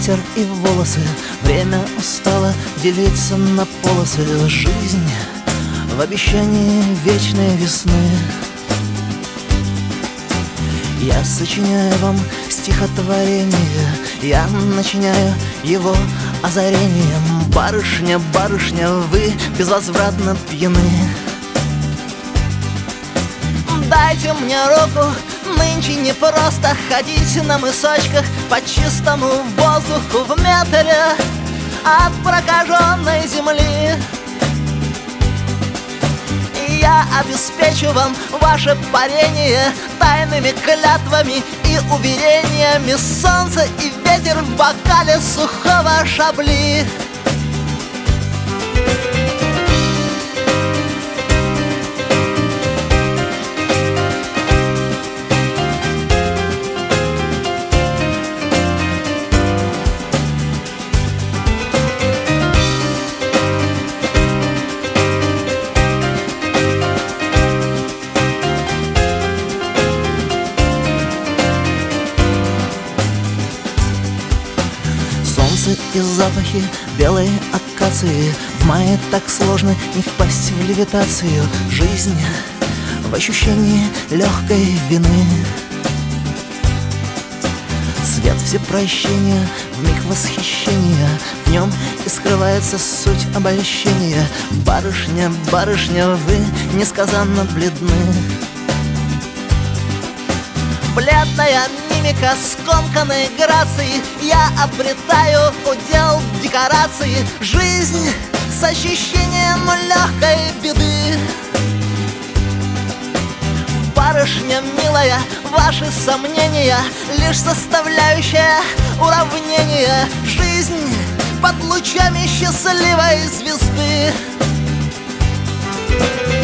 ветер и волосы. Время устало делиться на полосы. Жизнь в обещании вечной весны. Я сочиняю вам стихотворение, я начиняю его озарением. Барышня, барышня, вы безвозвратно пьяны. Дайте мне руку, нынче не просто ходить на мысочках по чистому воздуху в метре от прокаженной земли. И я обеспечу вам ваше парение тайными клятвами и уверениями. Солнце и ветер в бокале сухого шабли. И запахи белой акации. В мае так сложно не впасть в левитацию. Жизнь в ощущении легкой вины. Свет всепрощения, вмиг восхищения, в нем и скрывается суть обольщения. Барышня, барышня, вы несказанно бледны. Бледная мимика скомканной грацией, я обретаю удел декорации. Жизнь с ощущением легкой беды. Барышня милая, ваши сомнения лишь составляющая уравнение. Жизнь под лучами счастливой звезды.